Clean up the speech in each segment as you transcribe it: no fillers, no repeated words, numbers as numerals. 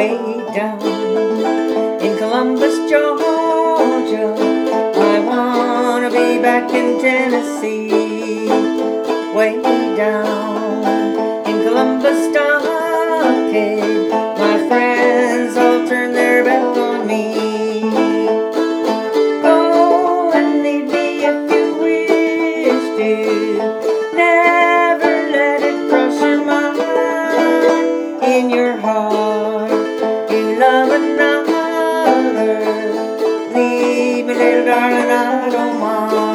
way down in Columbus, Georgia. I wanna be back in Tennessee, way down in Columbus Stockade. My friends all turn their back on me. Go and leave me if you wish to. Never let it cross your mind. In your heart you love another. Leave me, little darling, I don't mind.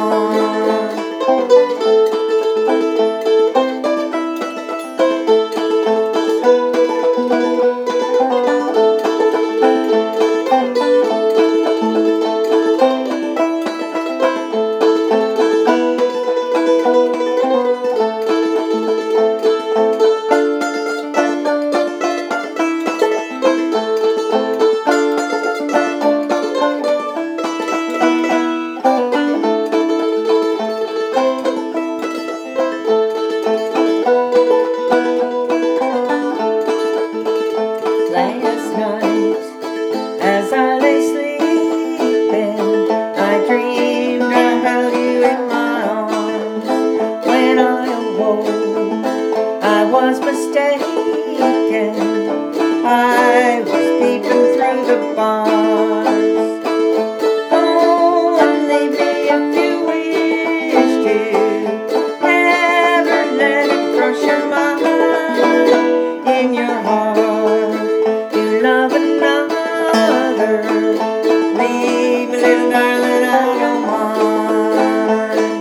Last night, as I lay sleeping, I dreamed I held you in my arms. When I awoke, I was mistaken. I was peeping through the bars. Oh, and leave me if you wish to. Never let it cross your mind. In your heart love another. Leave me, little darling, I don't mind.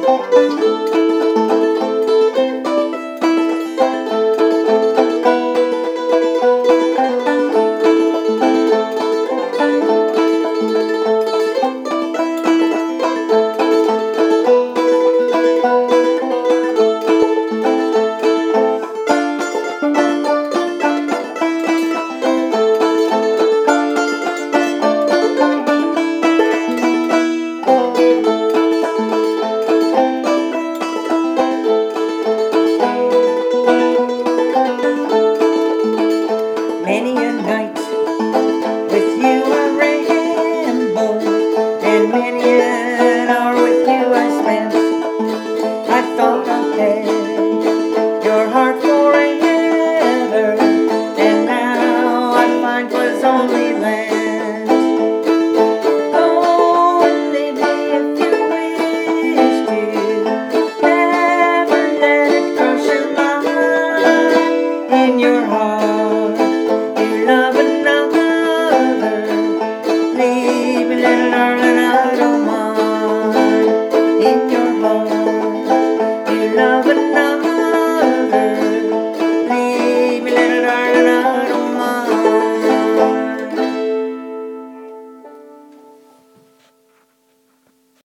Many a night with you I rambled, and many an hour with you I spent. I thought I had your heart forever, and now I find 'twas only lent.